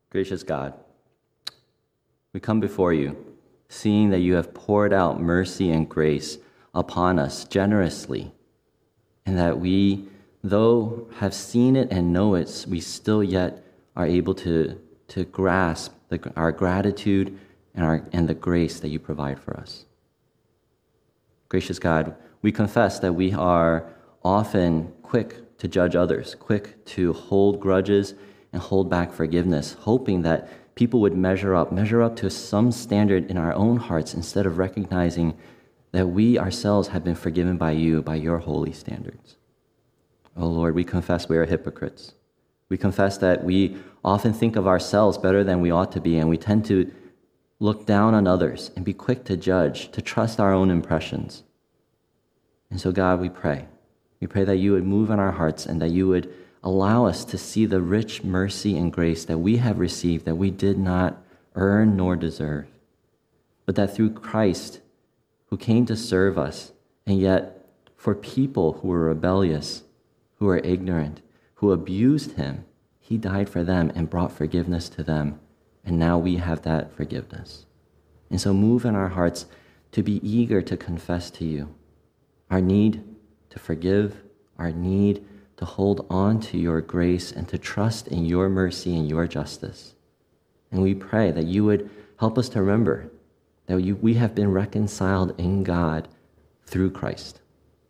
Gracious God, we come before you, seeing that you have poured out mercy and grace upon us generously, and that we, though have seen it and know it, we still yet are able to grasp our gratitude and the grace that you provide for us. Gracious God, we confess that we are often quick to judge others, quick to hold grudges and hold back forgiveness, hoping that people would measure up to some standard in our own hearts instead of recognizing that we ourselves have been forgiven by you, by your holy standards. Oh Lord, we confess we are hypocrites. We confess that we often think of ourselves better than we ought to be, and we tend to look down on others and be quick to judge, to trust our own impressions. And so God, we pray that you would move in our hearts and that you would allow us to see the rich mercy and grace that we have received, that we did not earn nor deserve, but that through Christ, who came to serve us, and yet for people who were rebellious, who were ignorant, who abused him, he died for them and brought forgiveness to them, and now we have that forgiveness. And so move in our hearts to be eager to confess to you our need to forgive, our need to hold on to your grace and to trust in your mercy and your justice. And we pray that you would help us to remember that we have been reconciled in God through Christ.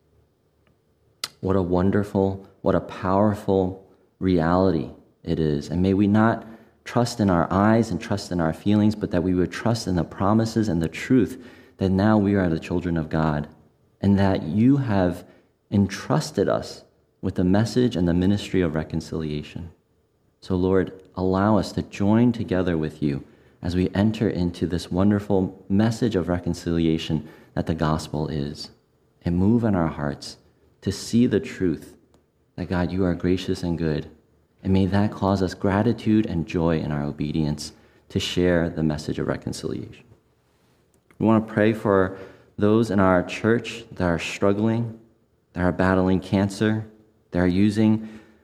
What a wonderful, what a powerful reality it is. And may we not trust in our eyes and trust in our feelings, but that we would trust in the promises and the truth that now we are the children of God, and that you have entrusted us with the message and the ministry of reconciliation. So Lord, allow us to join together with you as we enter into this wonderful message of reconciliation that the gospel is, and move in our hearts to see the truth that, God, you are gracious and good, and may that cause us gratitude and joy in our obedience to share the message of reconciliation. We want to pray for those in our church that are struggling, that are battling cancer, that are using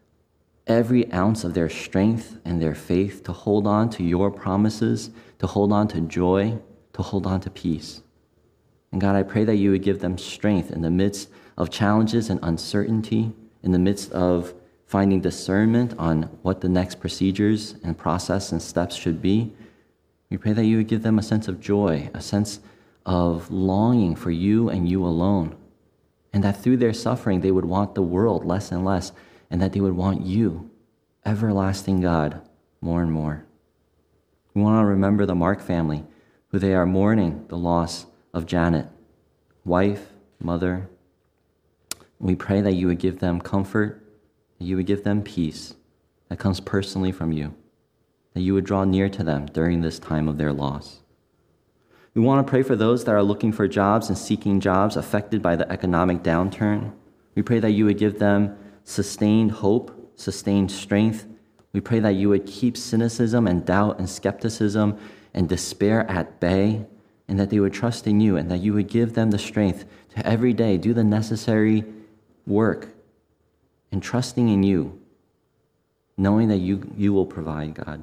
every ounce of their strength and their faith to hold on to your promises, to hold on to joy, to hold on to peace. And God, I pray that you would give them strength in the midst of challenges and uncertainty, in the midst of finding discernment on what the next procedures and process and steps should be. We pray that you would give them a sense of joy, a sense of longing for you and you alone, and that through their suffering they would want the world less and less, and that they would want you, everlasting God, more and more. We want to remember the Mark family, who they are mourning the loss of Janet, wife, mother. We pray that you would give them comfort, that you would give them peace that comes personally from you, that you would draw near to them during this time of their loss. We want to pray for those that are looking for jobs and seeking jobs affected by the economic downturn. We pray that you would give them sustained hope, sustained strength. We pray that you would keep cynicism and doubt and skepticism and despair at bay, and that they would trust in you, and that you would give them the strength to every day do the necessary work and trusting in you, knowing that you will provide, God.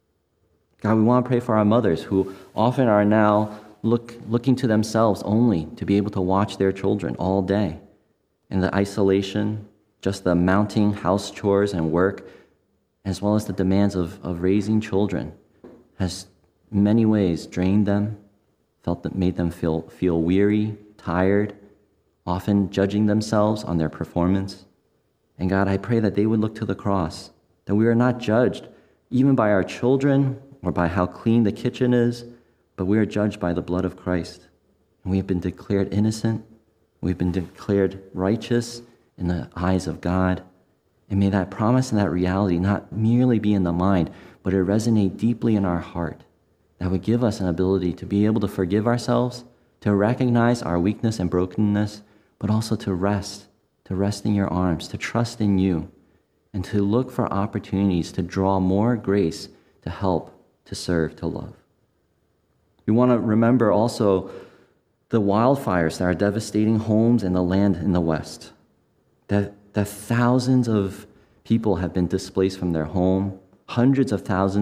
God, we want to pray for our mothers who often are now looking to themselves only to be able to watch their children all day. In the isolation, just the mounting house chores and work, as well as the demands of raising children, has in many ways drained them, made them feel weary, tired, often judging themselves on their performance. And God, I pray that they would look to the cross, that we are not judged even by our children or by how clean the kitchen is, but we are judged by the blood of Christ. And we have been declared innocent. We've been declared righteous in the eyes of God. And may that promise and that reality not merely be in the mind, but it resonate deeply in our heart. That would give us an ability to be able to forgive ourselves, to recognize our weakness and brokenness, but also to rest in your arms, to trust in you, and to look for opportunities to draw more grace, to help, to serve, to love. We want to remember also the wildfires that are devastating homes and the land in the West, that thousands of people have been displaced from their home, hundreds of thousands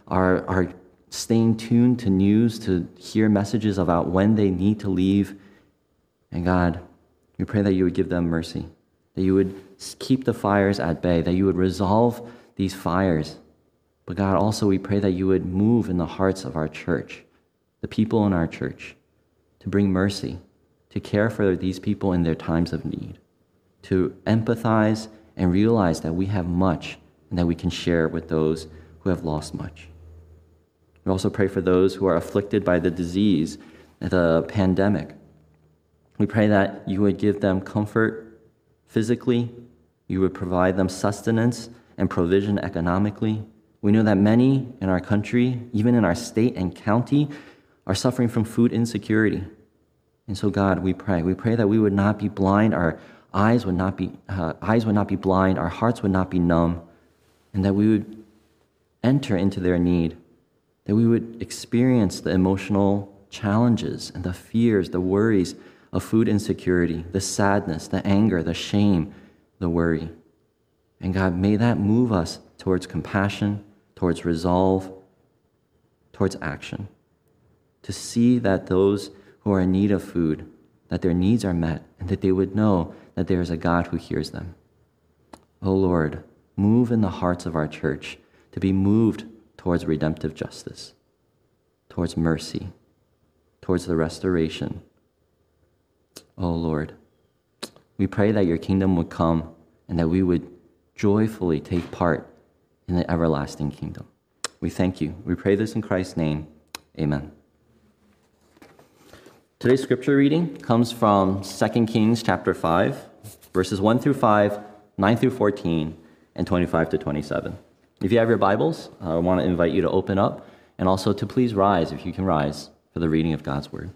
are staying tuned to news to hear messages about when they need to leave. And God, we pray that you would give them mercy, that you would keep the fires at bay, that you would resolve these fires. But God, also we pray that you would move in the hearts of our church, the people in our church, to bring mercy, to care for these people in their times of need, to empathize and realize that we have much and that we can share with those who have lost much. We also pray for those who are afflicted by the disease, the pandemic. We pray that you would give them comfort physically, you would provide them sustenance and provision economically. We know that many in our country, even in our state and county, are suffering from food insecurity. And so, God, we pray that we would not be blind, our eyes would not be blind, our hearts would not be numb, and that we would enter into their need, that we would experience the emotional challenges and the fears, the worries of food insecurity, the sadness, the anger, the shame, the worry. And God, may that move us towards compassion, towards resolve, towards action, to see that those who are in need of food, that their needs are met, and that they would know that there is a God who hears them. Oh Lord, move in the hearts of our church to be moved towards redemptive justice, towards mercy, towards the restoration. Oh Lord, we pray that your kingdom would come and that we would joyfully take part in the everlasting kingdom. We thank you. We pray this in Christ's name. Amen. Today's scripture reading comes from 2 Kings chapter 5, verses 1 through 5, 9 through 14, and 25 to 27. If you have your Bibles, I want to invite you to open up and also to please rise, if you can rise, for the reading of God's word.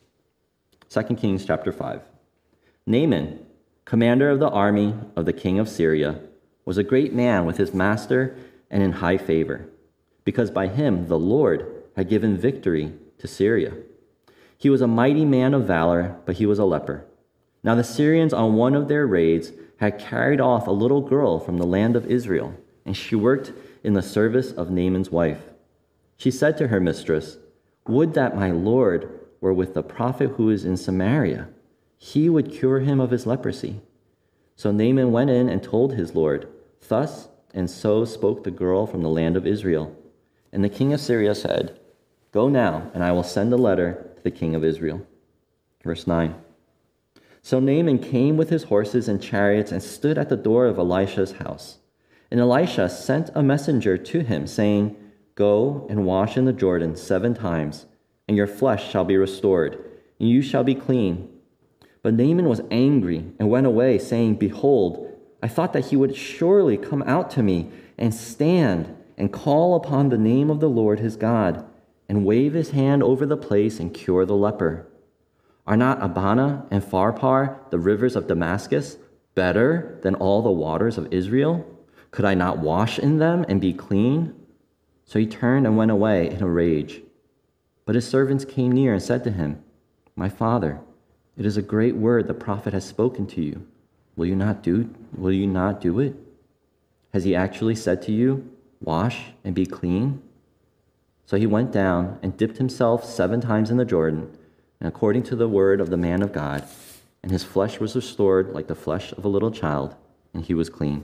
2 Kings chapter 5. Naaman, commander of the army of the king of Syria, was a great man with his master and in high favor, because by him the Lord had given victory to Syria. He was a mighty man of valor, but he was a leper. Now the Syrians on one of their raids had carried off a little girl from the land of Israel, and she worked in the service of Naaman's wife. She said to her mistress, "Would that my Lord were with the prophet who is in Samaria. He would cure him of his leprosy." So Naaman went in and told his Lord, "Thus and so spoke the girl from the land of Israel." And the king of Syria said, "Go now, and I will send a letter to the king of Israel." Verse 9. So Naaman came with his horses and chariots and stood at the door of Elisha's house. And Elisha sent a messenger to him, saying, "Go and wash in the Jordan 7 times, and your flesh shall be restored, and you shall be clean." But Naaman was angry and went away, saying, "Behold, I thought that he would surely come out to me and stand and call upon the name of the Lord his God, and wave his hand over the place and cure the leper. Are not Abana and Pharpar, the rivers of Damascus, better than all the waters of Israel? Could I not wash in them and be clean?" So he turned and went away in a rage. But his servants came near and said to him, "My father, it is a great word the prophet has spoken to you. Will you not do it? Has he actually said to you, 'Wash and be clean'?" So he went down and dipped himself 7 times in the Jordan, and according to the word of the man of God, and his flesh was restored like the flesh of a little child, and he was clean.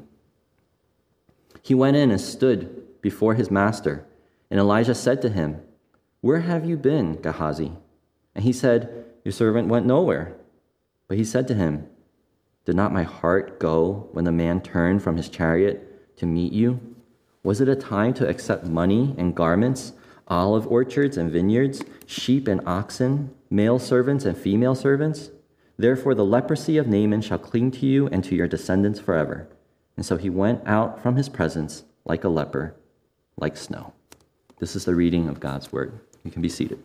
He went in and stood before his master, and Elijah said to him, "Where have you been, Gehazi?" And he said, "Your servant went nowhere." But he said to him, "Did not my heart go when the man turned from his chariot to meet you? Was it a time to accept money and garments, olive orchards and vineyards, sheep and oxen, male servants and female servants? Therefore the leprosy of Naaman shall cling to you and to your descendants forever." And so he went out from his presence like a leper, like snow. This is the reading of God's word. You can be seated.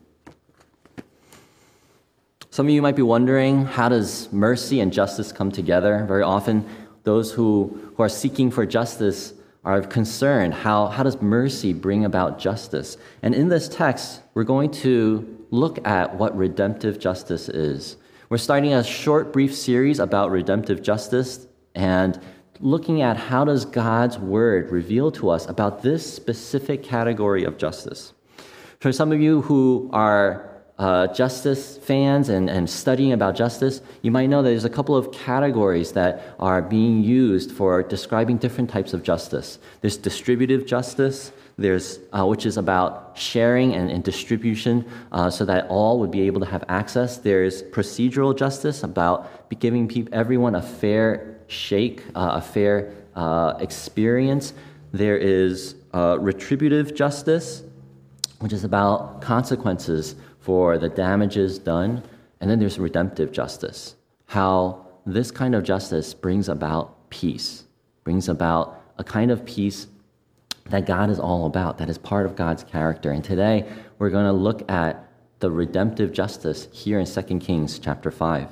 Some of you might be wondering, how does mercy and justice come together? Very often, those who are seeking for justice are concerned, how does mercy bring about justice? And in this text, we're going to look at what redemptive justice is. We're starting a short, brief series about redemptive justice, and looking at how does God's word reveal to us about this specific category of justice. For some of you who are justice fans and studying about justice, you might know that there's a couple of categories that are being used for describing different types of justice. There's distributive justice, which is about sharing and distribution so that all would be able to have access. There's procedural justice, about giving everyone a fair shake, a fair experience. There is retributive justice, which is about consequences for the damages done. And then there's redemptive justice, how this kind of justice brings about peace, brings about a kind of peace that God is all about, that is part of God's character. And today, we're going to look at the redemptive justice here in 2 Kings chapter 5.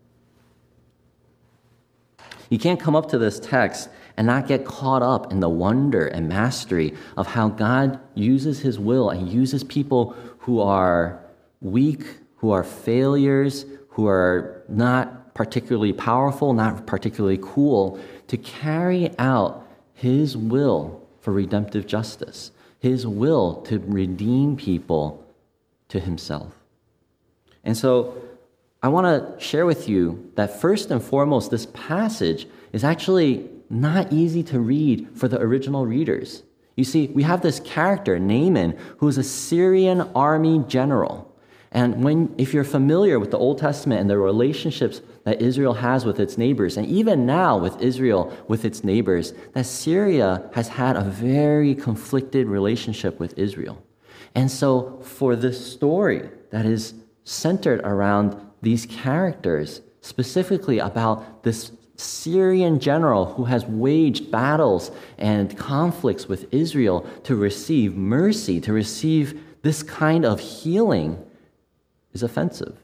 You can't come up to this text and not get caught up in the wonder and mastery of how God uses his will and uses people who are weak, who are failures, who are not particularly powerful, not particularly cool, to carry out his will for redemptive justice, his will to redeem people to himself. And so I want to share with you that first and foremost, this passage is actually not easy to read for the original readers. You see, we have this character, Naaman, who is a Syrian army general. And if you're familiar with the Old Testament and the relationships that Israel has with its neighbors, and even now with Israel with its neighbors, that Syria has had a very conflicted relationship with Israel. And so for this story that is centered around these characters, specifically about this Syrian general who has waged battles and conflicts with Israel to receive mercy, to receive this kind of healing, is offensive.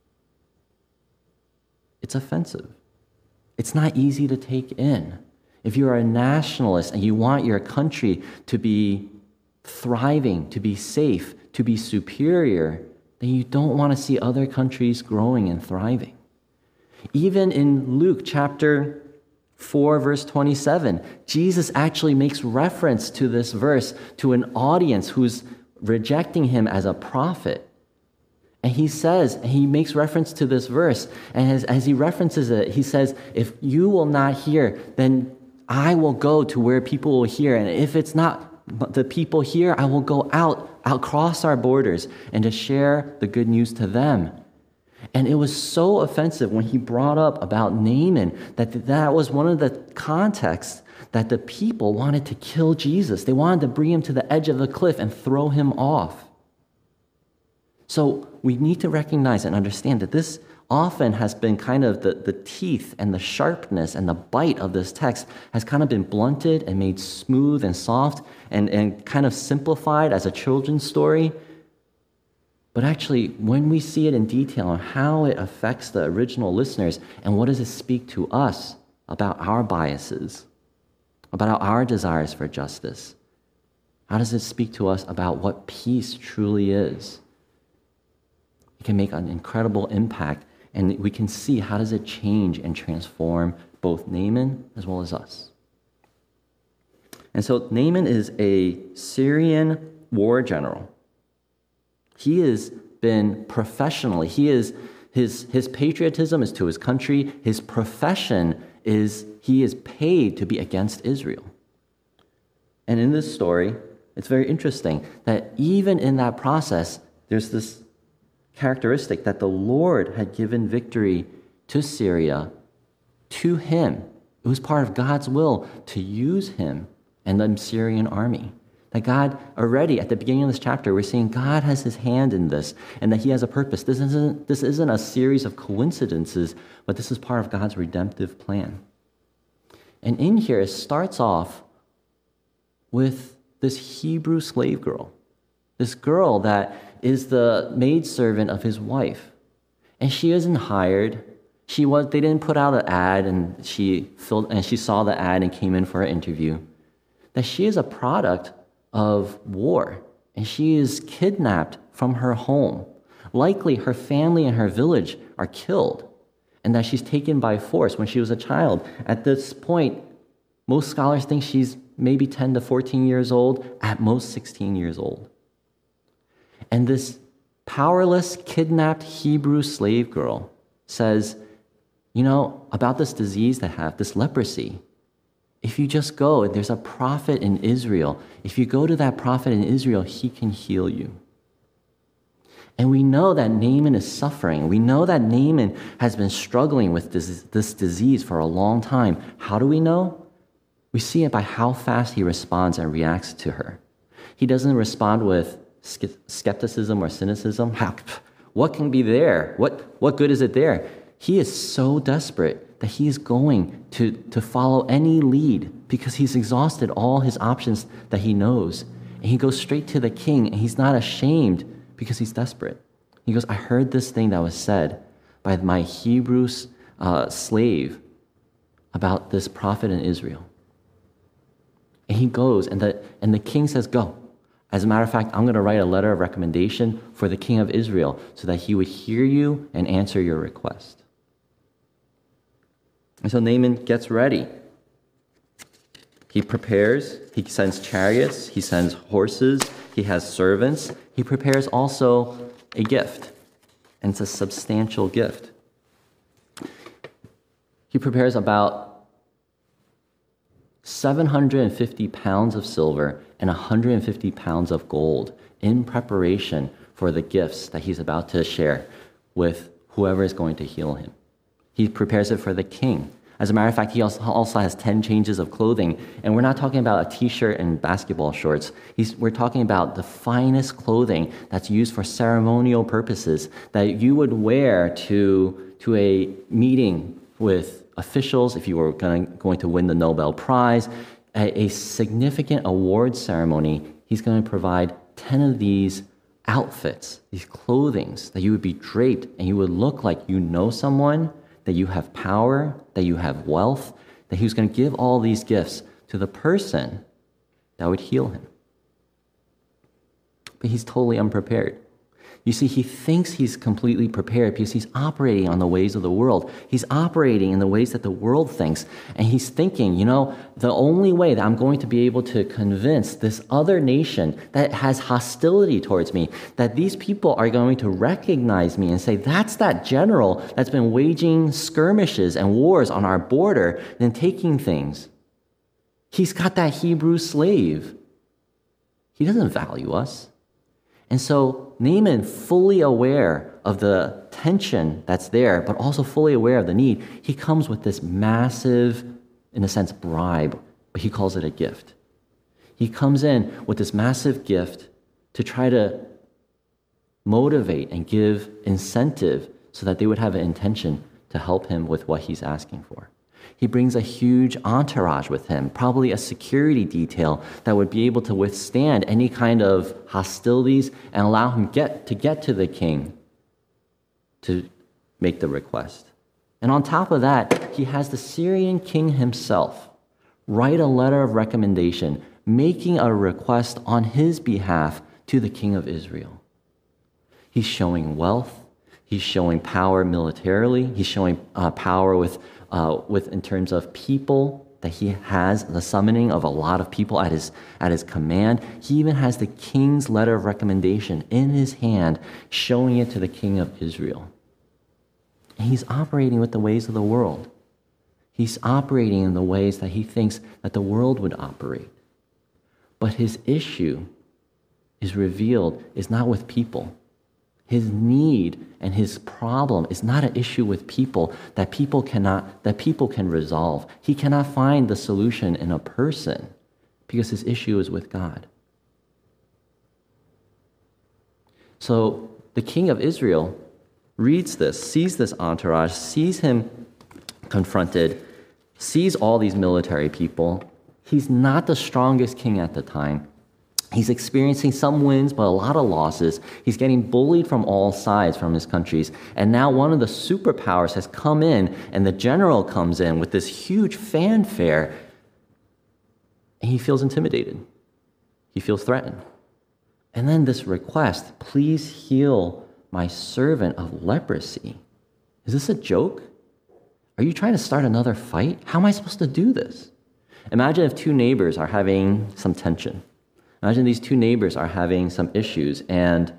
It's offensive. It's not easy to take in. If you are a nationalist and you want your country to be thriving, to be safe, to be superior, then you don't want to see other countries growing and thriving. Even in Luke chapter 4, verse 27, Jesus actually makes reference to this verse to an audience who's rejecting him as a prophet. And he makes reference to this verse, and as he references it, he says, if you will not hear, then I will go to where people will hear. And if it's not the people here, I will go out across our borders and to share the good news to them. And it was so offensive when he brought up about Naaman that was one of the contexts that the people wanted to kill Jesus. They wanted to bring him to the edge of the cliff and throw him off. So we need to recognize and understand that this often has been kind of the teeth and the sharpness and the bite of this text has kind of been blunted and made smooth and soft and kind of simplified as a children's story. But actually, when we see it in detail and how it affects the original listeners and what does it speak to us about our biases, about our desires for justice, how does it speak to us about what peace truly is? It can make an incredible impact, and we can see how does it change and transform both Naaman as well as us. And so Naaman is a Syrian war general. He has been professionally, his patriotism is to his country. His profession is he is paid to be against Israel. And in this story, it's very interesting that even in that process, there's this characteristic that the Lord had given victory to Syria, to him. It was part of God's will to use him and the Syrian army. That God already, at the beginning of this chapter, we're seeing God has his hand in this and that he has a purpose. This isn't a series of coincidences, but this is part of God's redemptive plan. And in here, it starts off with this Hebrew slave girl, this girl that is the maidservant of his wife. And she isn't hired. They didn't put out an ad and she saw the ad and came in for an interview. That she is a product of war, and she is kidnapped from her home. Likely her family and her village are killed, and that she's taken by force when she was a child. At this point, Most scholars think she's maybe 10 to 14 years old, at most 16 years old. And this powerless, kidnapped Hebrew slave girl says, about this disease they have, this leprosy, if you just go, there's a prophet in Israel. If you go to that prophet in Israel, he can heal you. And we know that Naaman is suffering. We know that Naaman has been struggling with this disease for a long time. How do we know? We see it by how fast he responds and reacts to her. He doesn't respond with skepticism or cynicism. What can be there? What good is it there? He is so desperate that he is going to follow any lead because he's exhausted all his options that he knows. And he goes straight to the king, and he's not ashamed because he's desperate. He goes, I heard this thing that was said by my Hebrew slave about this prophet in Israel. And he goes, and the king says, go. As a matter of fact, I'm going to write a letter of recommendation for the king of Israel so that he would hear you and answer your request. And so Naaman gets ready. He prepares, he sends chariots, he sends horses, he has servants. He prepares also a gift, and it's a substantial gift. He prepares about 750 pounds of silver and 150 pounds of gold in preparation for the gifts that he's about to share with whoever is going to heal him. He prepares it for the king. As a matter of fact, he also has 10 changes of clothing. And we're not talking about a t-shirt and basketball shorts. We're talking about the finest clothing that's used for ceremonial purposes that you would wear to a meeting with officials if you were going to win the Nobel Prize. A significant award ceremony, he's going to provide 10 of these outfits, these clothings that you would be draped and you would look like you know someone, that you have power, that you have wealth, that he was going to give all these gifts to the person that would heal him. But he's totally unprepared. You see, he thinks he's completely prepared because he's operating on the ways of the world. He's operating in the ways that the world thinks. And he's thinking, the only way that I'm going to be able to convince this other nation that has hostility towards me, that these people are going to recognize me and say, that's that general that's been waging skirmishes and wars on our border and taking things. He's got that Hebrew slave. He doesn't value us. And so Naaman, fully aware of the tension that's there, but also fully aware of the need, he comes with this massive, in a sense, bribe, but he calls it a gift. He comes in with this massive gift to try to motivate and give incentive so that they would have an intention to help him with what he's asking for. He brings a huge entourage with him, probably a security detail that would be able to withstand any kind of hostilities and allow him to get to the king to make the request. And on top of that, he has the Syrian king himself write a letter of recommendation, making a request on his behalf to the king of Israel. He's showing wealth. He's showing power militarily. He's showing power with in terms of people, that he has the summoning of a lot of people at his command. He even has the king's letter of recommendation in his hand, showing it to the king of Israel. And he's operating with the ways of the world. He's operating in the ways that he thinks that the world would operate. But his issue is revealed is not with people. His need and his problem is not an issue with people that people can resolve. He cannot find the solution in a person because his issue is with God. So the king of Israel reads this, sees this entourage, sees him confronted, sees all these military people. He's not the strongest king at the time. He's experiencing some wins, but a lot of losses. He's getting bullied from all sides from his countries. And now one of the superpowers has come in, and the general comes in with this huge fanfare, and he feels intimidated. He feels threatened. And then this request, please heal my servant of leprosy. Is this a joke? Are you trying to start another fight? How am I supposed to do this? Imagine if two neighbors are having some tension. Imagine these two neighbors are having some issues, and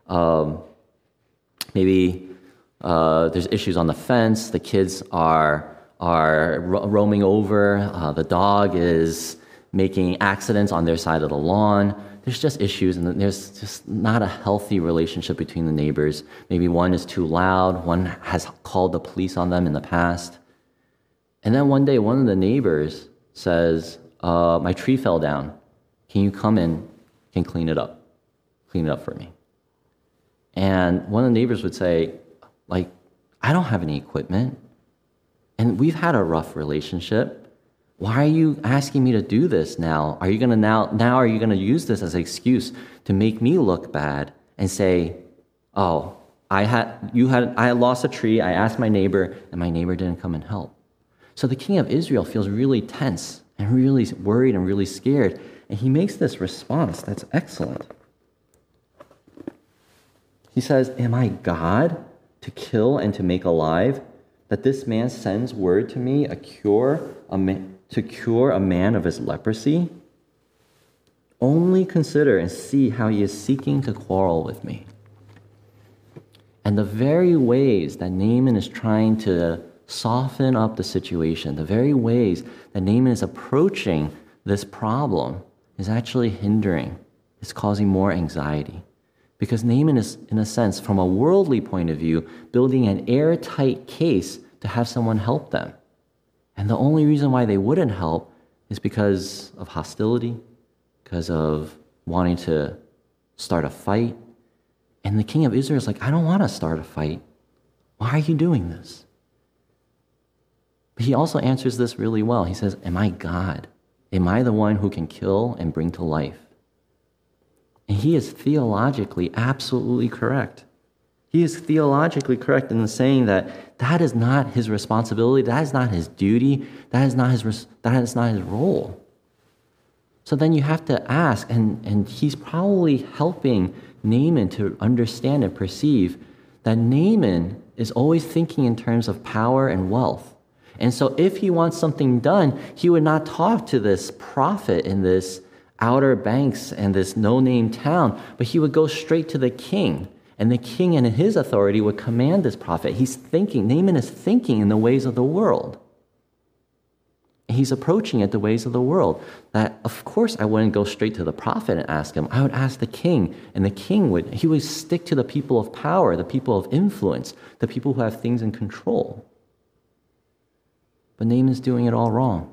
maybe there's issues on the fence. The kids are roaming over. The dog is making accidents on their side of the lawn. There's just issues, and there's just not a healthy relationship between the neighbors. Maybe one is too loud. One has called the police on them in the past. And then one day, one of the neighbors says, my tree fell down. Can you come in and clean it up? Clean it up for me. And one of the neighbors would say, like, I don't have any equipment. And we've had a rough relationship. Why are you asking me to do this now? Are you going to are you going to use this as an excuse to make me look bad and say, oh, I had lost a tree, I asked my neighbor, and my neighbor didn't come and help. So the king of Israel feels really tense and really worried and really scared. And he makes this response that's excellent. He says, am I God to kill and to make alive, that this man sends word to me to cure a man of his leprosy? Only consider and see how he is seeking to quarrel with me. And the very ways that Naaman is trying to soften up the situation, the very ways that Naaman is approaching this problem is actually hindering, it's causing more anxiety. Because Naaman is, in a sense, from a worldly point of view, building an airtight case to have someone help them. And the only reason why they wouldn't help is because of hostility, because of wanting to start a fight. And the king of Israel is like, I don't want to start a fight. Why are you doing this? But he also answers this really well. He says, am I God? Am I the one who can kill and bring to life? And he is theologically absolutely correct. He is theologically correct in saying that that is not his responsibility, that is not his duty, that is not his role. So then you have to ask, and he's probably helping Naaman to understand and perceive that Naaman is always thinking in terms of power and wealth. And so if he wants something done, he would not talk to this prophet in this Outer Banks and this no-name town, but he would go straight to the king. And the king in his authority would command this prophet. Naaman is thinking in the ways of the world. He's approaching it the ways of the world. That, of course, I wouldn't go straight to the prophet and ask him. I would ask the king, and the king would stick to the people of power, the people of influence, the people who have things in control. But Naaman's doing it all wrong.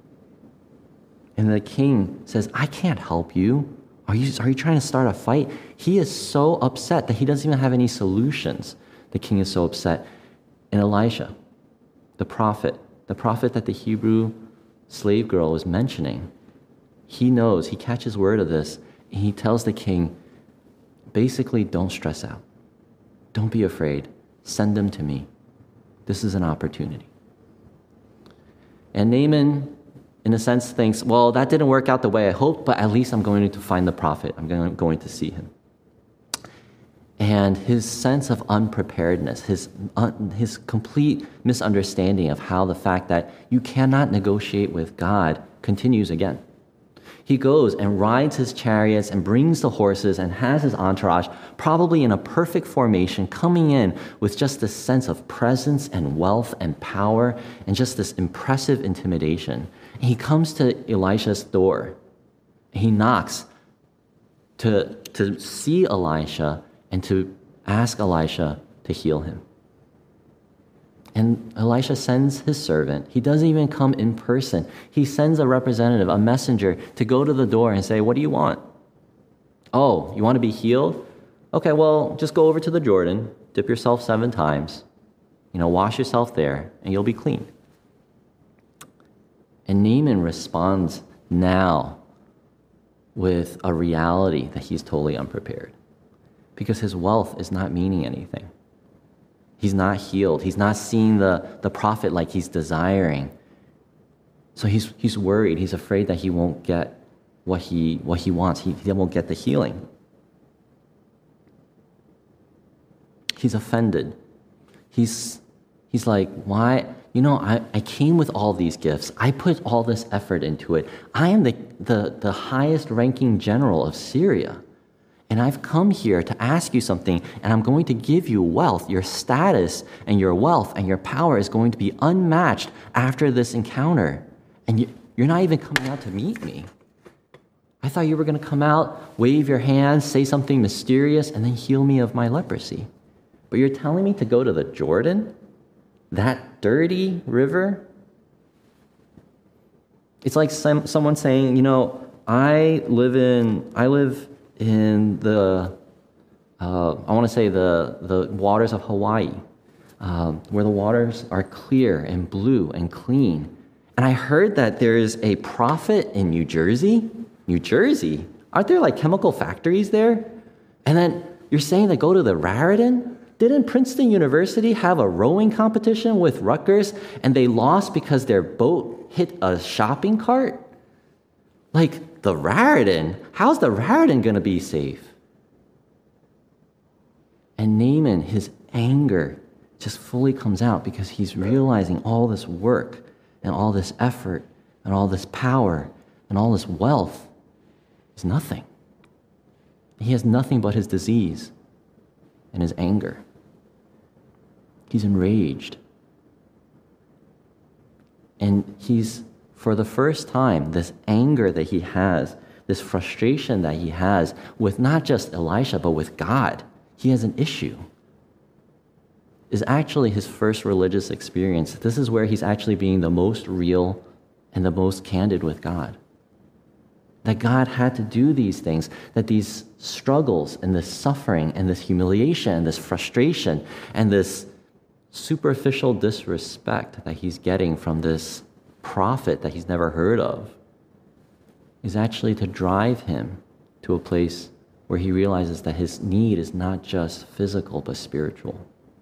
And the king says, I can't help you. Are you trying to start a fight? He is so upset that he doesn't even have any solutions. The king is so upset. And Elisha, the prophet that the Hebrew slave girl was mentioning, he knows, he catches word of this, and he tells the king, basically, don't stress out. Don't be afraid. Send them to me. This is an opportunity. And Naaman, in a sense, thinks, well, that didn't work out the way I hoped, but at least I'm going to find the prophet. I'm going to see him. And his sense of unpreparedness, his complete misunderstanding of how the fact that you cannot negotiate with God continues again. He goes and rides his chariots and brings the horses and has his entourage, probably in a perfect formation, coming in with just this sense of presence and wealth and power and just this impressive intimidation. And he comes to Elisha's door. He knocks to see Elisha and to ask Elisha to heal him. And Elisha sends his servant. He doesn't even come in person. He sends a representative, a messenger, to go to the door and say, what do you want? Oh, you want to be healed? Okay, well, just go over to the Jordan, dip yourself 7 times, wash yourself there, and you'll be clean. And Naaman responds now with a reality that he's totally unprepared, because his wealth is not meaning anything. He's not healed. He's not seeing the prophet like he's desiring. So he's worried. He's afraid that he won't get what he wants. He won't get the healing. He's offended. He's He's like, why? I came with all these gifts. I put all this effort into it. I am the highest ranking general of Syria. And I've come here to ask you something, and I'm going to give you wealth. Your status and your wealth and your power is going to be unmatched after this encounter. And you're not even coming out to meet me. I thought you were going to come out, wave your hands, say something mysterious, and then heal me of my leprosy. But you're telling me to go to the Jordan? That dirty river? It's like someone saying, I live in the waters of Hawaii, where the waters are clear and blue and clean. And I heard that there is a prophet in New Jersey. New Jersey? Aren't there like chemical factories there? And then you're saying to go to the Raritan? Didn't Princeton University have a rowing competition with Rutgers and they lost because their boat hit a shopping cart? Like the Raritan? How's the Raritan going to be safe? And Naaman, his anger just fully comes out because he's realizing all this work and all this effort and all this power and all this wealth is nothing. He has nothing but his disease and his anger. He's enraged. And he's, for the first time, this anger that he has, this frustration that he has with not just Elisha, but with God, he has an issue, is actually his first religious experience. This is where he's actually being the most real and the most candid with God. That God had to do these things, that these struggles and this suffering and this humiliation and this frustration and this superficial disrespect that he's getting from this prophet that he's never heard of is actually to drive him to a place where he realizes that his need is not just physical but spiritual.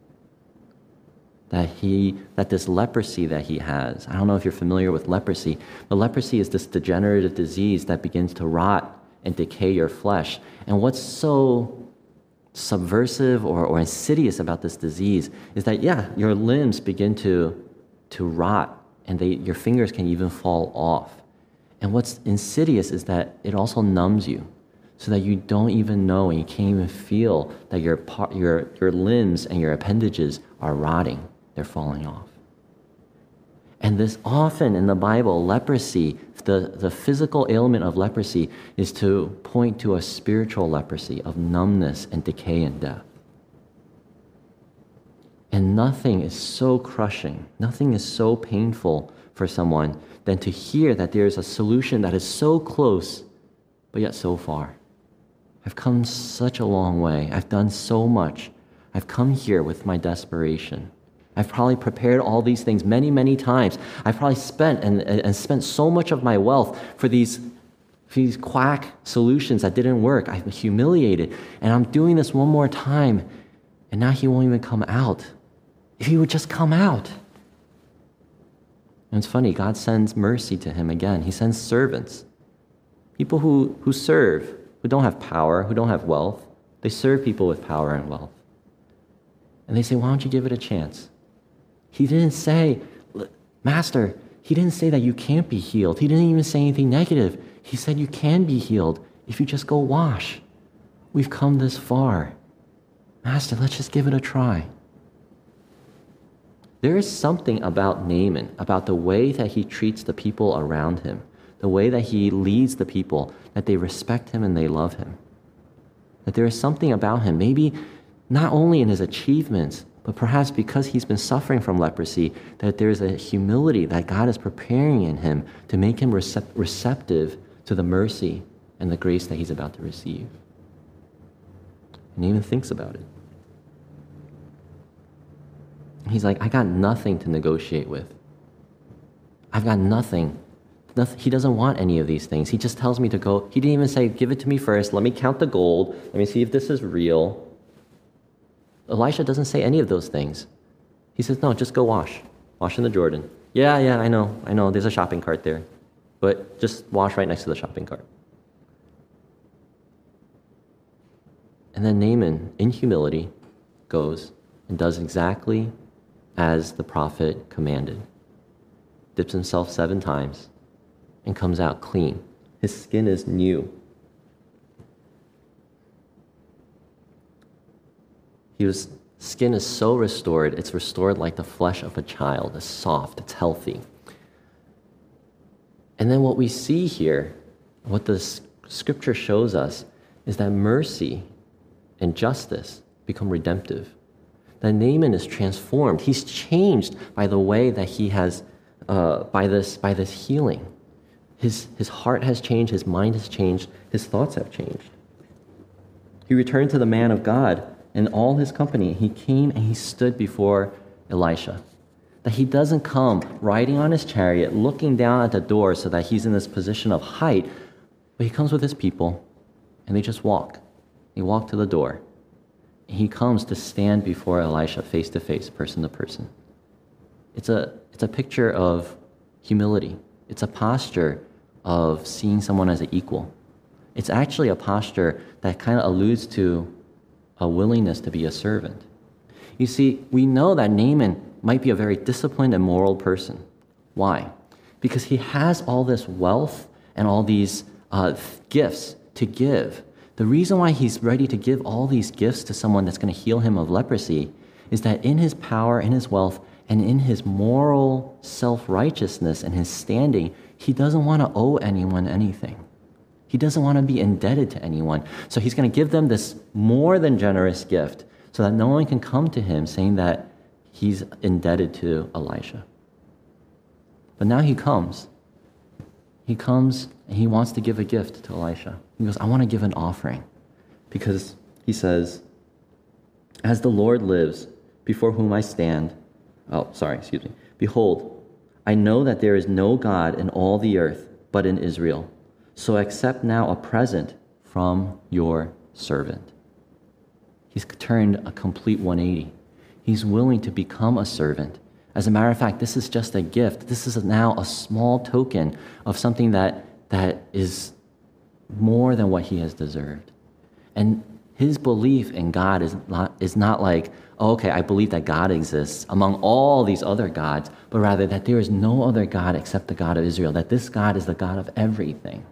That this leprosy that he has, I don't know if you're familiar with leprosy, but leprosy is this degenerative disease that begins to rot and decay your flesh. And what's so subversive or insidious about this disease is that, your limbs begin to rot and your fingers can even fall off. And what's insidious is that it also numbs you so that you don't even know and you can't even feel that your limbs and your appendages are rotting. They're falling off. And this often in the Bible, leprosy, the physical ailment of leprosy is to point to a spiritual leprosy of numbness and decay and death. And nothing is so crushing, nothing is so painful for someone than to hear that there is a solution that is so close, but yet so far. I've come such a long way. I've done so much. I've come here with my desperation. I've probably prepared all these things many, many times. I've probably spent so much of my wealth for these quack solutions that didn't work. I'm humiliated, and I'm doing this one more time, and now he won't even come out. If he would just come out. And it's funny, God sends mercy to him again. He sends servants, people who serve, who don't have power, who don't have wealth. They serve people with power and wealth. And they say, why don't you give it a chance? He didn't say, Master, he didn't say that you can't be healed. He didn't even say anything negative. He said you can be healed if you just go wash. We've come this far. Master, let's just give it a try. There is something about Naaman, about the way that he treats the people around him, the way that he leads the people, that they respect him and they love him. That there is something about him, maybe not only in his achievements, but perhaps because he's been suffering from leprosy, that there's a humility that God is preparing in him to make him receptive to the mercy and the grace that he's about to receive. And he even thinks about it. He's like, I got nothing to negotiate with. I've got nothing. He doesn't want any of these things. He just tells me to go. He didn't even say, give it to me first. Let me count the gold. Let me see if this is real. Elisha doesn't say any of those things. He says, no, just go wash. Wash in the Jordan. Yeah, I know. There's a shopping cart there. But just wash right next to the shopping cart. And then Naaman, in humility, goes and does exactly as the prophet commanded, dips himself 7 times, and comes out clean. His skin is new. His skin is so restored, it's restored like the flesh of a child. It's soft, it's healthy. And then what we see here, what the scripture shows us, is that mercy and justice become redemptive. That Naaman is transformed. He's changed by the way that he has, by this healing. His heart has changed, his mind has changed, his thoughts have changed. He returned to the man of God and all his company. He came and he stood before Elisha. That he doesn't come riding on his chariot, looking down at the door so that he's in this position of height, but he comes with his people and they just walk. They walk to the door. And he comes to stand before Elisha face to face, person to person. It's a picture of humility. It's a posture of seeing someone as an equal. It's actually a posture that kind of alludes to a willingness to be a servant. You see, we know that Naaman might be a very disciplined and moral person. Why? Because he has all this wealth and all these gifts to give. The reason why he's ready to give all these gifts to someone that's going to heal him of leprosy is that in his power, in his wealth, and in his moral self-righteousness and his standing, he doesn't want to owe anyone anything. He doesn't want to be indebted to anyone. So he's going to give them this more than generous gift so that no one can come to him saying that he's indebted to Elisha. But now he comes. He comes and he wants to give a gift to Elisha. He goes, I want to give an offering. Because he says, as the Lord lives, before whom I stand, behold, I know that there is no God in all the earth but in Israel. So accept now a present from your servant. He's turned a complete 180. He's willing to become a servant. As a matter of fact, this is just a gift. This is now a small token of something that is more than what he has deserved. And his belief in God is not like, oh, okay, I believe that God exists among all these other gods, but rather that there is no other God except the God of Israel, that this God is the God of everything.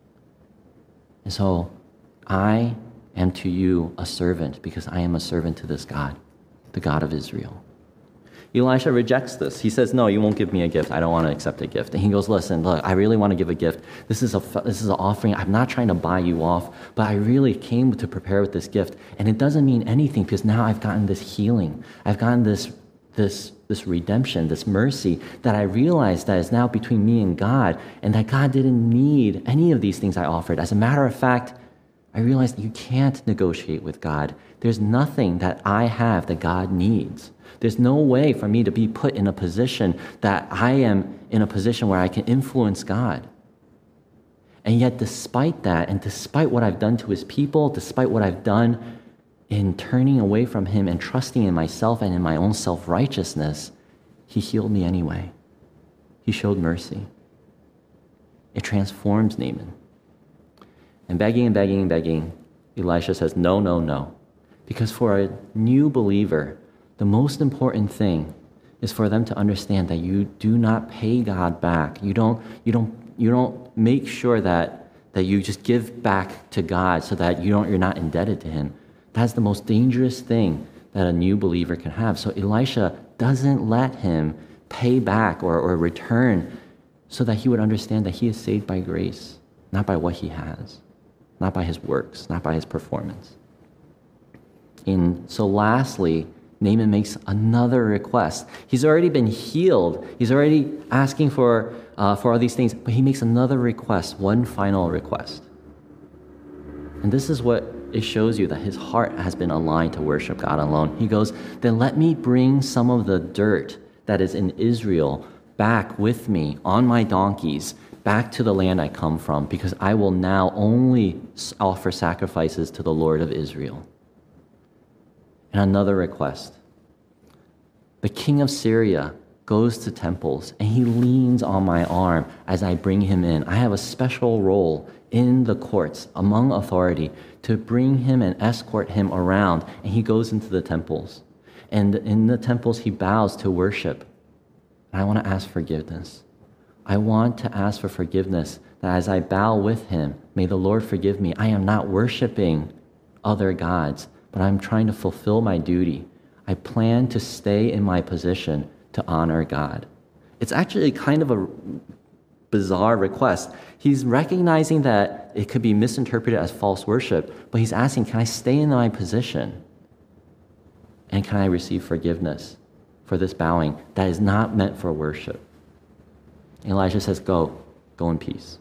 And so I am to you a servant because I am a servant to this God, the God of Israel. Elisha rejects this. He says, no, you won't give me a gift. I don't want to accept a gift. And he goes, listen, look, I really want to give a gift. This is an offering. I'm not trying to buy you off, but I really came to prepare with this gift. And it doesn't mean anything because now I've gotten this healing. I've gotten this redemption, this mercy that I realized that is now between me and God, and that God didn't need any of these things I offered. As a matter of fact, I realized that you can't negotiate with God. There's nothing that I have that God needs. There's no way for me to be put in a position that I am in a position where I can influence God. And yet, despite that, and despite what I've done to his people, despite what I've done in turning away from him and trusting in myself and in my own self-righteousness, he healed me anyway. He showed mercy. It transforms Naaman. And begging, Elisha says, no, no, no. Because for a new believer, the most important thing is for them to understand that you do not pay God back. You don't make sure that you just give back to God so that you're not indebted to him. That's the most dangerous thing that a new believer can have. So Elisha doesn't let him pay back or return so that he would understand that he is saved by grace, not by what he has, not by his works, not by his performance. And so lastly, Naaman makes another request. He's already been healed. He's already asking for all these things, but he makes another request, one final request. And this is what it shows you that his heart has been aligned to worship God alone. He goes, then let me bring some of the dirt that is in Israel back with me on my donkeys, back to the land I come from, because I will now only offer sacrifices to the Lord of Israel. And another request. The king of Syria goes to temples and he leans on my arm as I bring him in. I have a special role in the courts among authority to bring him and escort him around, and he goes into the temples. And in the temples, he bows to worship. And I want to ask forgiveness. I want to ask for forgiveness that as I bow with him, may the Lord forgive me. I am not worshiping other gods, but I'm trying to fulfill my duty. I plan to stay in my position to honor God. It's actually kind of a bizarre request. He's recognizing that it could be misinterpreted as false worship, but he's asking, can I stay in my position? And can I receive forgiveness for this bowing that is not meant for worship? And Elijah says, go in peace.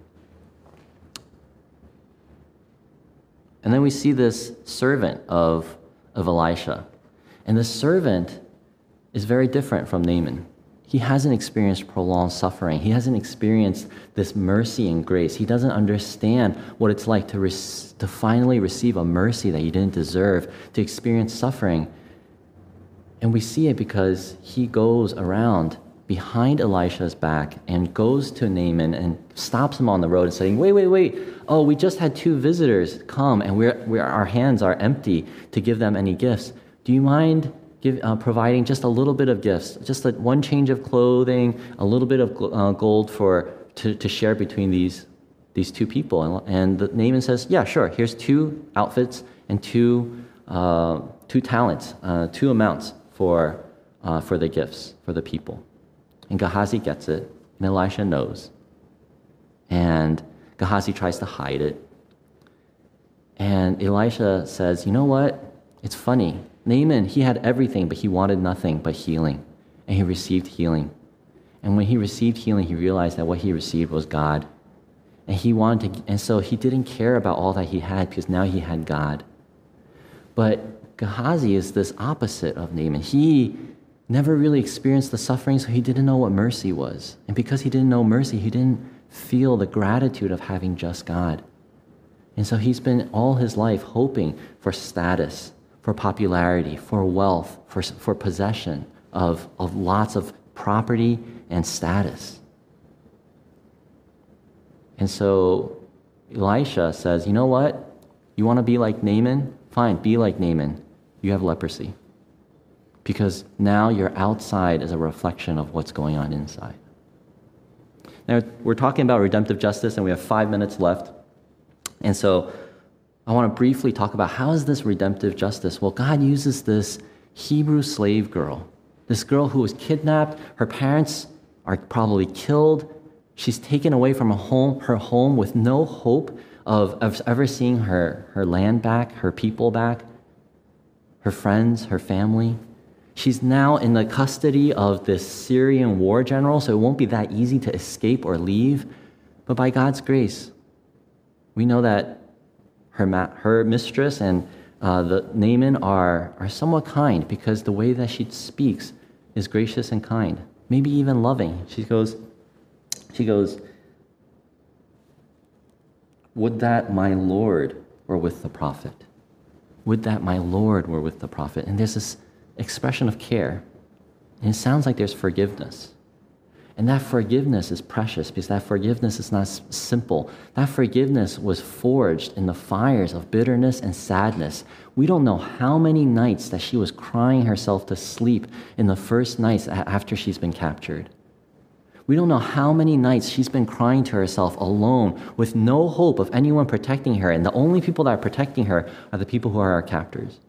And then we see this servant of Elisha. And the servant is very different from Naaman. He hasn't experienced prolonged suffering. He hasn't experienced this mercy and grace. He doesn't understand what it's like to finally receive a mercy that he didn't deserve, to experience suffering. And we see it because he goes around behind Elisha's back and goes to Naaman and stops him on the road and saying, wait. Oh, we just had 2 visitors come and our hands are empty to give them any gifts. Do you mind providing just a little bit of gifts, just one change of clothing, a little bit of gold to share between these 2 people? And Naaman says, yeah, sure. Here's 2 outfits and 2 talents, 2 amounts for the gifts for the people. And Gehazi gets it, and Elisha knows. And Gehazi tries to hide it. And Elisha says, you know what? It's funny. Naaman, he had everything, but he wanted nothing but healing. And he received healing. And when he received healing, he realized that what he received was God. And so he didn't care about all that he had because now he had God. But Gehazi is this opposite of Naaman. He never really experienced the suffering, so he didn't know what mercy was. And because he didn't know mercy, he didn't feel the gratitude of having just God. And so he's been all his life hoping for status, for popularity, for wealth, for possession of lots of property and status. And so Elisha says, you know what? You want to be like Naaman? Fine, be like Naaman. You have leprosy. Because now your outside is a reflection of what's going on inside. Now, we're talking about redemptive justice, and we have 5 minutes left. And so I want to briefly talk about how is this redemptive justice? Well, God uses this Hebrew slave girl, this girl who was kidnapped. Her parents are probably killed. She's taken away from her home with no hope of ever seeing her land back, her people back, her friends, her family. She's now in the custody of this Syrian war general, so it won't be that easy to escape or leave. But by God's grace, we know that her mistress and the Naaman are somewhat kind because the way that she speaks is gracious and kind, maybe even loving. She goes, would that my Lord were with the prophet. Would that my Lord were with the prophet. And there's this expression of care. And it sounds like there's forgiveness. And that forgiveness is precious because that forgiveness is not simple. That forgiveness was forged in the fires of bitterness and sadness. We don't know how many nights that she was crying herself to sleep in the first nights after she's been captured. We don't know how many nights she's been crying to herself alone with no hope of anyone protecting her. And the only people that are protecting her are the people who are our captors.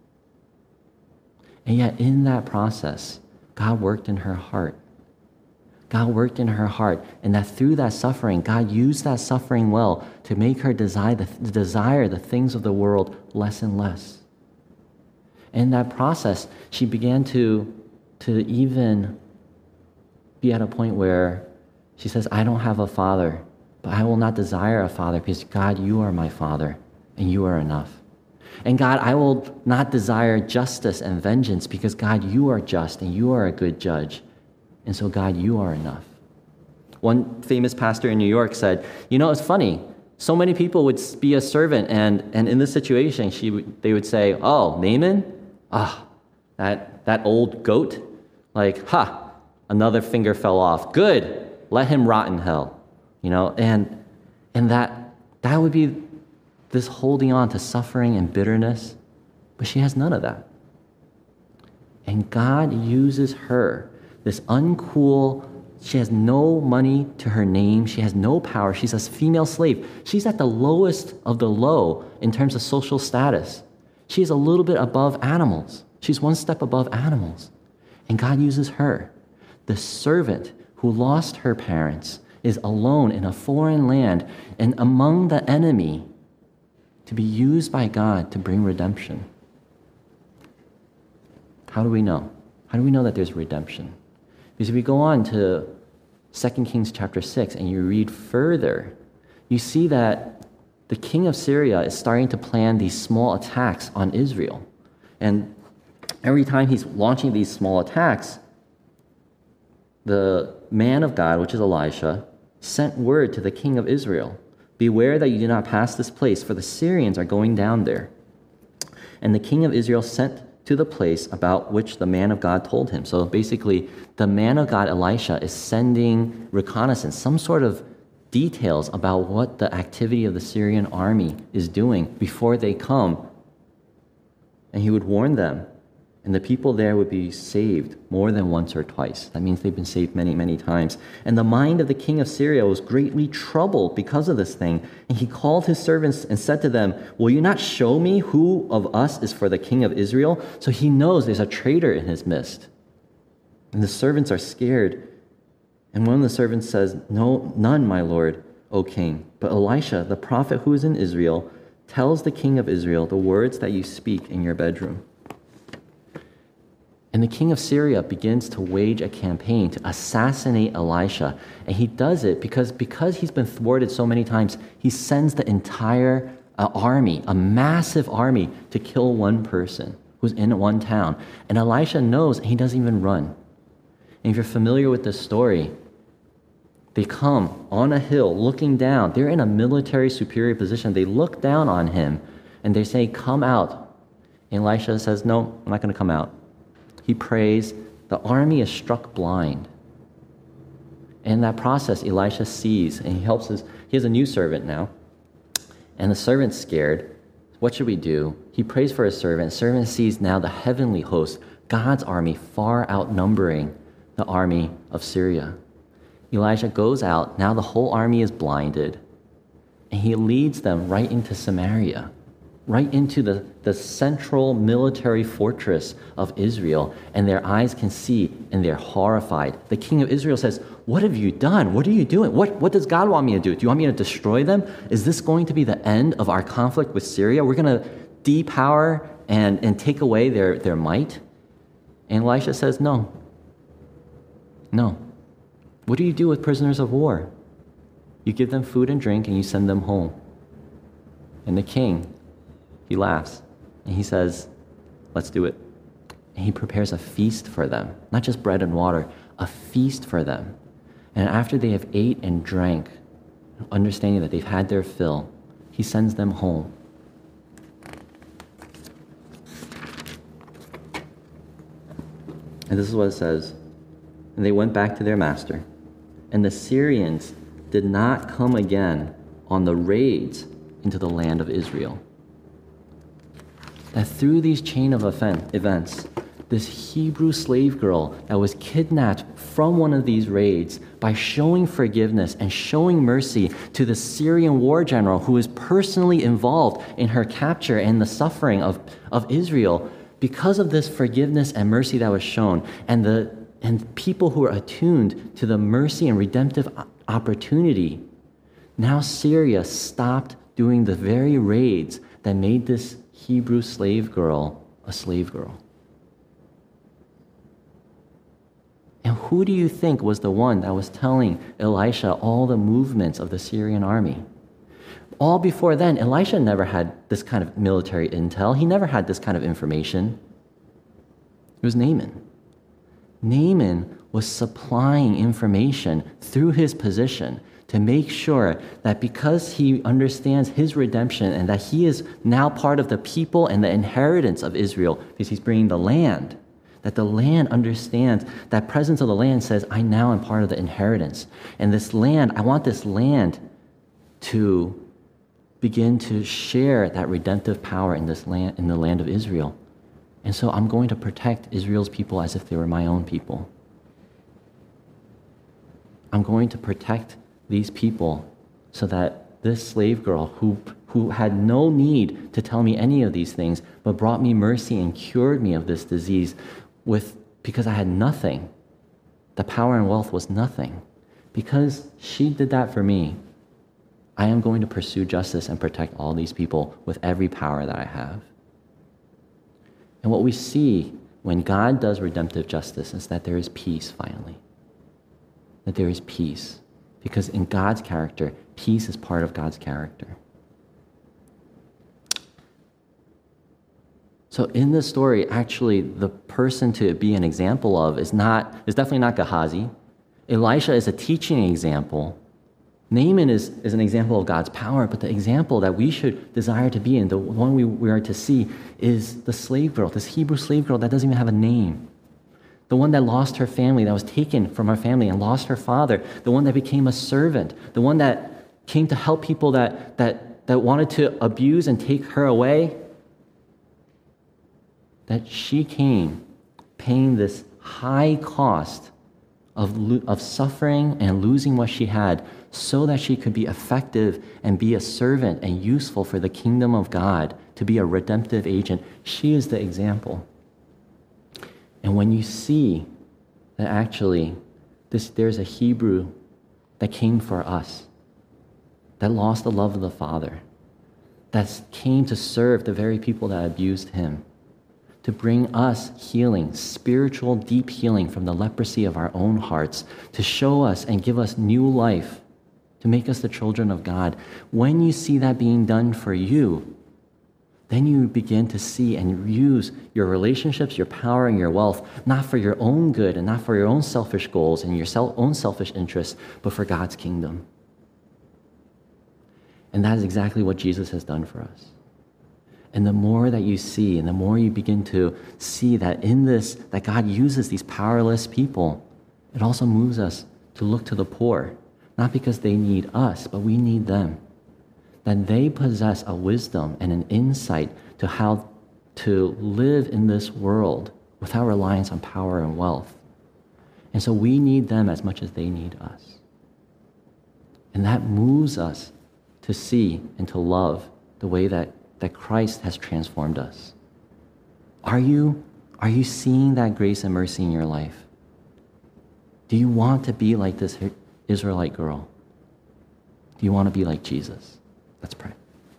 And yet in that process, God worked in her heart. God worked in her heart, and that through that suffering, God used that suffering well to make her desire the things of the world less and less. In that process, she began to even be at a point where she says, I don't have a father, but I will not desire a father because God, you are my father, and you are enough. And God, I will not desire justice and vengeance because God, you are just and you are a good judge. And so God, you are enough. One famous pastor in New York said, it's funny. So many people would be a servant and in this situation, they would say, oh, Naaman? That old goat? Another finger fell off. Good. Let him rot in hell. And that would be this holding on to suffering and bitterness, but she has none of that. And God uses her, this uncool, she has no money to her name, she has no power, she's a female slave. She's at the lowest of the low in terms of social status. She's a little bit above animals. She's one step above animals. And God uses her. The servant who lost her parents is alone in a foreign land and among the enemy to be used by God to bring redemption. How do we know? How do we know that there's redemption? Because if we go on to 2 Kings chapter 6 and you read further, you see that the king of Syria is starting to plan these small attacks on Israel. And every time he's launching these small attacks, the man of God, which is Elisha, sent word to the king of Israel, "Beware that you do not pass this place, for the Syrians are going down there." And the king of Israel sent to the place about which the man of God told him. So basically, the man of God, Elisha, is sending reconnaissance, some sort of details about what the activity of the Syrian army is doing before they come. And he would warn them. And the people there would be saved more than once or twice. That means they've been saved many, many times. And the mind of the king of Syria was greatly troubled because of this thing. And he called his servants and said to them, "Will you not show me who of us is for the king of Israel?" So he knows there's a traitor in his midst. And the servants are scared. And one of the servants says, "No, none, my lord, O king. But Elisha, the prophet who is in Israel, tells the king of Israel the words that you speak in your bedroom." And the king of Syria begins to wage a campaign to assassinate Elisha. And he does it because he's been thwarted so many times, he sends the entire army, a massive army, to kill one person who's in one town. And Elisha knows, and he doesn't even run. And if you're familiar with this story, they come on a hill looking down. They're in a military superior position. They look down on him and they say, "Come out." And Elisha says, "No, I'm not going to come out." He prays. The army is struck blind. In that process, Elisha sees, and he has a new servant now. And the servant's scared. What should we do? He prays for his servant. The servant sees now the heavenly host, God's army, far outnumbering the army of Syria. Elijah goes out. Now the whole army is blinded. And he leads them right into Samaria, right into the central military fortress of Israel, and their eyes can see, and they're horrified. The king of Israel says, "What have you done? What are you doing? What does God want me to do? Do you want me to destroy them? Is this going to be the end of our conflict with Syria? We're going to depower and take away their might?" And Elisha says, "No. No. What do you do with prisoners of war? You give them food and drink, and you send them home." And the king, he laughs, and he says, "Let's do it." And he prepares a feast for them, not just bread and water, a feast for them. And after they have ate and drank, understanding that they've had their fill, he sends them home. And this is what it says. "And they went back to their master, and the Syrians did not come again on the raids into the land of Israel." That through these chain of events, this Hebrew slave girl that was kidnapped from one of these raids, by showing forgiveness and showing mercy to the Syrian war general who is personally involved in her capture and the suffering of Israel, because of this forgiveness and mercy that was shown, and people who are attuned to the mercy and redemptive opportunity, now Syria stopped doing the very raids that made this Hebrew slave girl a slave girl. And who do you think was the one that was telling Elisha all the movements of the Syrian army? All before then, Elisha never had this kind of military intel. He never had this kind of information. It was Naaman. Naaman was supplying information through his position to make sure that because he understands his redemption and that he is now part of the people and the inheritance of Israel, because he's bringing the land, that the land understands, that presence of the land says, "I now am part of the inheritance." And this land, I want this land to begin to share that redemptive power in this land, in the land of Israel. And so I'm going to protect Israel's people as if they were my own people. I'm going to protect these people so that this slave girl who had no need to tell me any of these things, but brought me mercy and cured me of this disease because I had nothing. The power and wealth was nothing. Because she did that for me, I am going to pursue justice and protect all these people with every power that I have. And what we see when God does redemptive justice is that there is peace finally. That there is peace. Because in God's character, peace is part of God's character. So in this story, actually, the person to be an example of is definitely not Gehazi. Elisha is a teaching example. Naaman is an example of God's power, but the example that we should desire to be in, the one we are to see, is the slave girl, this Hebrew slave girl that doesn't even have a name. The one that lost her family, that was taken from her family and lost her father. The one that became a servant. The one that came to help people that wanted to abuse and take her away. That she came paying this high cost of suffering and losing what she had so that she could be effective and be a servant and useful for the kingdom of God, to be a redemptive agent. She is the example. And when you see that actually there's a Hebrew that came for us, that lost the love of the Father, that came to serve the very people that abused him, to bring us healing, spiritual, deep healing from the leprosy of our own hearts, to show us and give us new life, to make us the children of God. When you see that being done for you, then you begin to see and use your relationships, your power, and your wealth, not for your own good and not for your own selfish goals and your own selfish interests, but for God's kingdom. And that is exactly what Jesus has done for us. And the more that you see, and the more you begin to see that in this, that God uses these powerless people, it also moves us to look to the poor, not because they need us, but we need them. That they possess a wisdom and an insight to how to live in this world without reliance on power and wealth. And so we need them as much as they need us. And that moves us to see and to love the way that Christ has transformed us. Are you seeing that grace and mercy in your life? Do you want to be like this Israelite girl? Do you want to be like Jesus? Let's pray.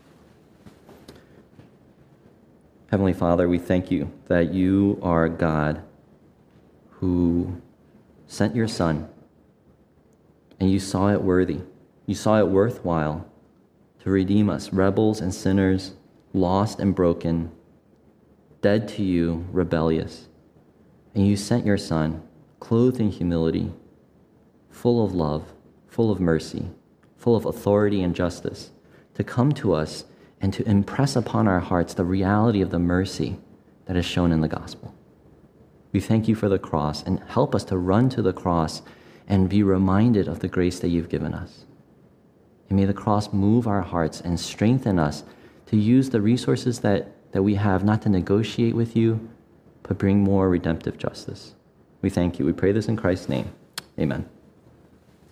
Heavenly Father, we thank you that you are God who sent your Son, and you saw it worthy. You saw it worthwhile to redeem us, rebels and sinners, lost and broken, dead to you, rebellious. And you sent your Son, clothed in humility, full of love, full of mercy, full of authority and justice, to come to us and to impress upon our hearts the reality of the mercy that is shown in the gospel. We thank you for the cross, and help us to run to the cross and be reminded of the grace that you've given us. And may the cross move our hearts and strengthen us to use the resources that we have, not to negotiate with you, but bring more redemptive justice. We thank you. We pray this in Christ's name. Amen.